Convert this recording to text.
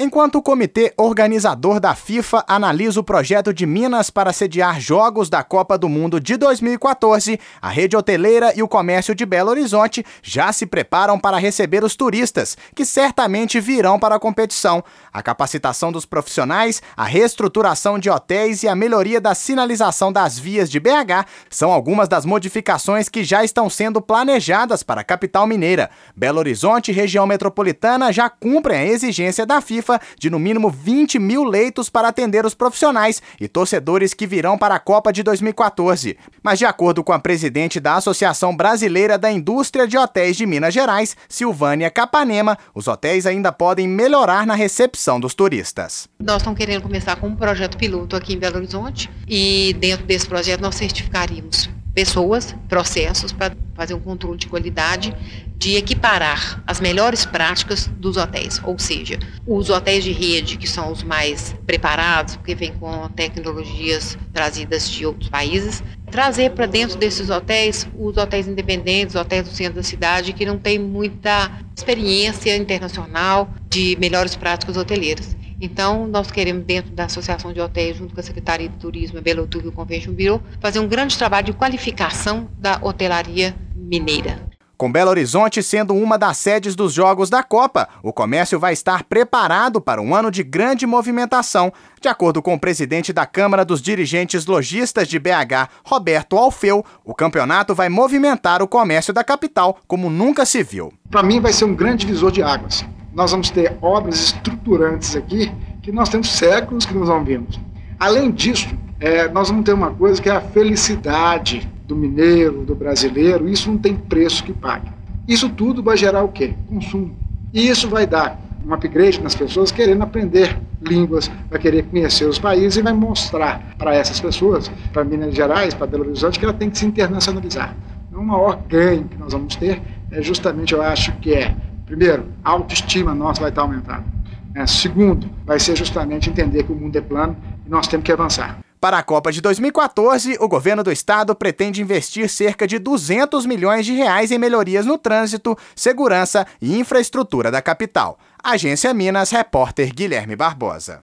Enquanto o comitê organizador da FIFA analisa o projeto de Minas para sediar jogos da Copa do Mundo de 2014, a rede hoteleira e o comércio de Belo Horizonte já se preparam para receber os turistas, que certamente virão para a competição. A capacitação dos profissionais, a reestruturação de hotéis e a melhoria da sinalização das vias de BH são algumas das modificações que já estão sendo planejadas para a capital mineira. Belo Horizonte e região metropolitana já cumprem a exigência da FIFA de no mínimo 20 mil leitos para atender os profissionais e torcedores que virão para a Copa de 2014. Mas de acordo com a presidente da Associação Brasileira da Indústria de Hotéis de Minas Gerais, Silvânia Capanema, os hotéis ainda podem melhorar na recepção dos turistas. Nós estamos querendo começar com um projeto piloto aqui em Belo Horizonte e dentro desse projeto nós certificaríamos pessoas, processos para fazer um controle de qualidade, de equiparar as melhores práticas dos hotéis, ou seja, os hotéis de rede, que são os mais preparados, porque vêm com tecnologias trazidas de outros países, trazer para dentro desses hotéis os hotéis independentes, os hotéis do centro da cidade, que não têm muita experiência internacional de melhores práticas hoteleiras. Então, nós queremos, dentro da Associação de Hotéis, junto com a Secretaria de Turismo, a Belo Horizonte e o Convention Bureau, fazer um grande trabalho de qualificação da hotelaria mineira. Com Belo Horizonte sendo uma das sedes dos Jogos da Copa, o comércio vai estar preparado para um ano de grande movimentação. De acordo com o presidente da Câmara dos Dirigentes Lojistas de BH, Roberto Alfeu, o campeonato vai movimentar o comércio da capital como nunca se viu. Para mim vai ser um grande divisor de águas. Nós vamos ter obras estruturantes aqui que nós temos séculos que nós não vimos. Além disso, nós vamos ter uma coisa que é a felicidade do mineiro, do brasileiro. Isso não tem preço que pague. Isso tudo vai gerar o quê? Consumo. E isso vai dar um upgrade nas pessoas querendo aprender línguas, vai querer conhecer os países e vai mostrar para essas pessoas, para Minas Gerais, para Belo Horizonte, que ela tem que se internacionalizar. Então, o maior ganho que nós vamos ter é justamente, eu acho que primeiro, a autoestima nossa vai estar aumentada. Segundo, vai ser justamente entender que o mundo é plano e nós temos que avançar. Para a Copa de 2014, o governo do estado pretende investir cerca de 200 milhões de reais em melhorias no trânsito, segurança e infraestrutura da capital. Agência Minas, repórter Guilherme Barbosa.